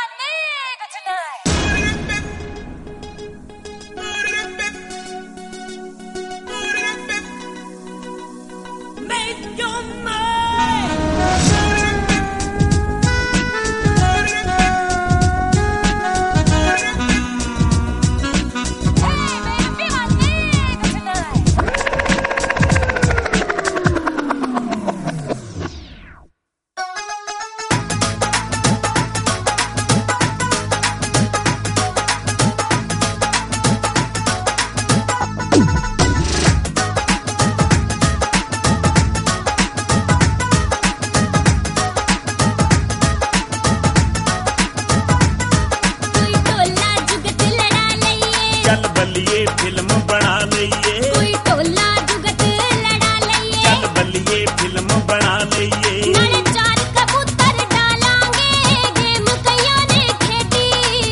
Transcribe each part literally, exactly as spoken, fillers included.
चल बल्लिए फिल्म बना लईए, कोई टोला जुगत लड़ा लईए। चल बल्लिए फिल्म बना लईए, नाले चार कबूतर डालांगे, गेम कईयां ने खेडी।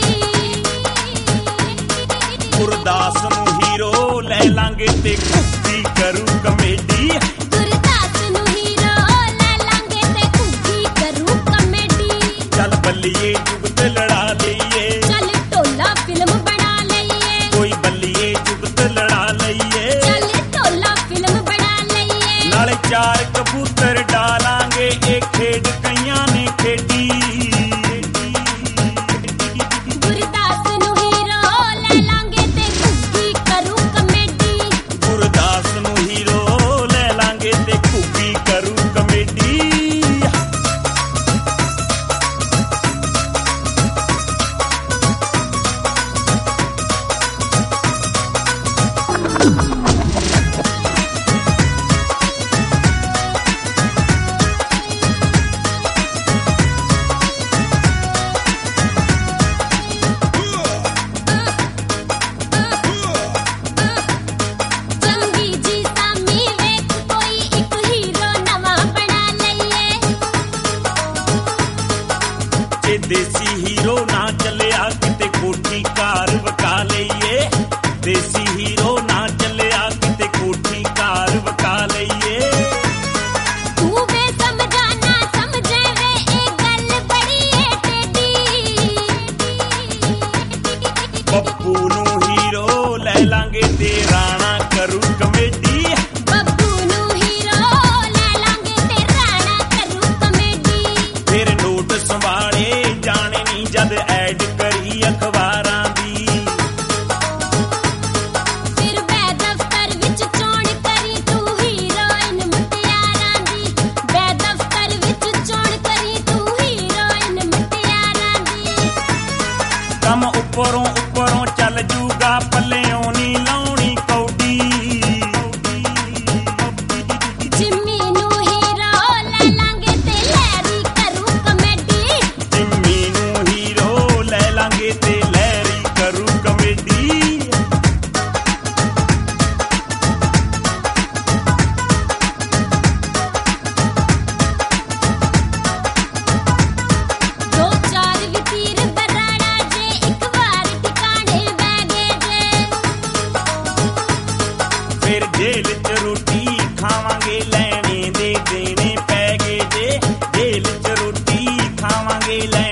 गुरदास नूं हीरो ले लांगे ते कुश्ती करू कमेडी। गुरदास नूं हीरो ले लांगे ते कुश्ती करू कमेडी। चल बल्लिए जुगत लड़ा लईए, चल टोला फिल्म बना लईए, कोई बल्लिए जुगत लड़ा लईए। चल टोला फिल्म बना लईए। नाले चार कबूतर डालांगे, एक खेड कईयां ने खेडी। गुरदास नूं हीरो ले लांगे ते कुश्ती करू कमेडी। गुरदास नूं हीरो ले लांगे ते कुश्ती करू कमेडी। चंगी जी सामी वेख कोई एक हीरो नवा बना लईए। जे देसी हीरो ना चलिया किते कोठी कार वका लईए। देसी हीरो ना चलिया किते कोठी कार वका लईए। तू वे समझाना समझे वे ए गल बड़ी ए टेडी। पप्पू नूं हीरो ले लांगे ते राणा करू कमेडी। बब्बू नूं हीरो ले लांगे ते राणा करू कमेडी। फिर नोट संभाले जाने नी जद ऐड करी अखबारां दी। फिर बै दफ्तर विच चोण करी तू हीरोइन मुटियारां दी। बै दफ्तर विच चोण करी तू हीरोइन मुटियारां दी। कम उपरों उपरों चल जूगा पल्लेओं नी लाउणी कौडी। जिम्मी नूं हीरो ले लांगे ते लहरी करू कमेडी। जिम्मी नूं हीरो ले लांगे ते लहरी करू कमेडी। दो चार वितीर बराड़ा जे एक बार ठिकाने बह गए जे। फिर जेल च रोटी खावांगे लैणे दे देने पै गए जे। जेल च रोटी खावांगे लैणे